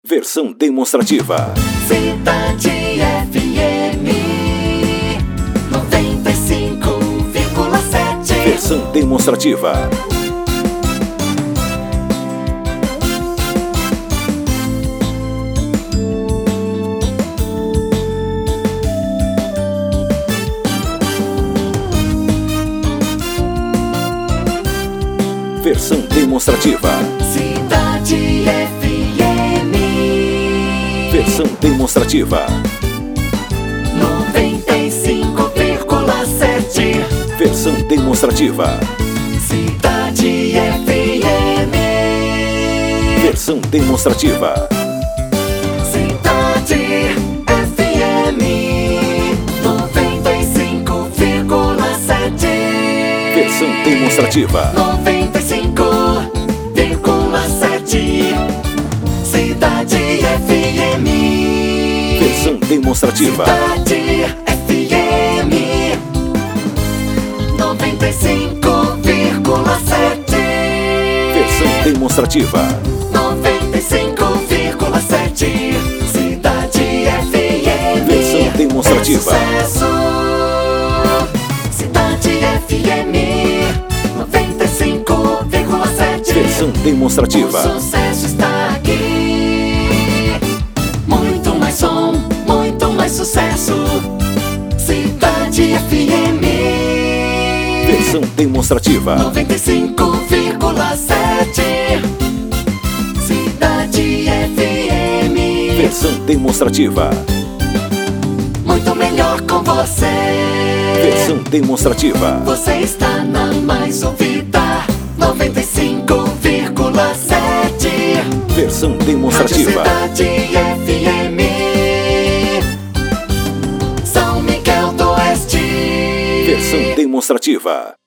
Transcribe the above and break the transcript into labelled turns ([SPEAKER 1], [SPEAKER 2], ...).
[SPEAKER 1] Versão demonstrativa.
[SPEAKER 2] Cidade FM 95,7.
[SPEAKER 1] Versão demonstrativa. Versão demonstrativa.
[SPEAKER 2] Cidade FM
[SPEAKER 1] Versão demonstrativa.
[SPEAKER 2] 95,7.
[SPEAKER 1] Versão demonstrativa.
[SPEAKER 2] Cidade FM
[SPEAKER 1] Versão demonstrativa.
[SPEAKER 2] Cidade FM 95,7.
[SPEAKER 1] Versão demonstrativa.
[SPEAKER 2] 95,7. Cidade FM.
[SPEAKER 1] Versão demonstrativa.
[SPEAKER 2] Cidade FM 95,7.
[SPEAKER 1] Versão demonstrativa.
[SPEAKER 2] 95,7. Cidade FM.
[SPEAKER 1] Versão demonstrativa.
[SPEAKER 2] Sucesso. Cidade FM 95,7.
[SPEAKER 1] Versão demonstrativa.
[SPEAKER 2] O sucesso está aqui. Muito mais som, muito mais sucesso. Cidade FM.
[SPEAKER 1] Versão demonstrativa.
[SPEAKER 2] 95,7. Cidade FM.
[SPEAKER 1] Versão demonstrativa.
[SPEAKER 2] Muito melhor com você.
[SPEAKER 1] Versão demonstrativa.
[SPEAKER 2] Você está na mais ouvida 95,7.
[SPEAKER 1] Versão demonstrativa.
[SPEAKER 2] Cidade FM São Miguel do Oeste.
[SPEAKER 1] Versão demonstrativa.